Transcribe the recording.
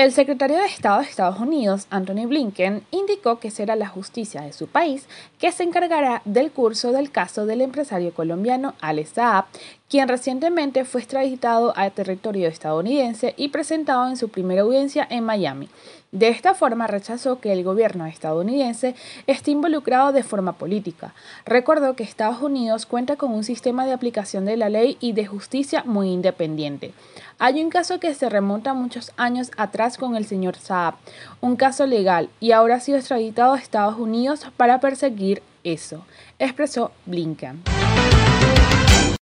El secretario de Estado de Estados Unidos, Antony Blinken, indicó que será la justicia de su país que se encargará del curso del caso del empresario colombiano Alex Saab, quien recientemente fue extraditado a territorio estadounidense y presentado en su primera audiencia en Miami. De esta forma rechazó que el gobierno estadounidense esté involucrado de forma política. Recordó que Estados Unidos cuenta con un sistema de aplicación de la ley y de justicia muy independiente. Hay un caso que se remonta muchos años atrás con el señor Saab, un caso legal, y ahora ha sido extraditado a Estados Unidos para perseguir eso, expresó Blinken.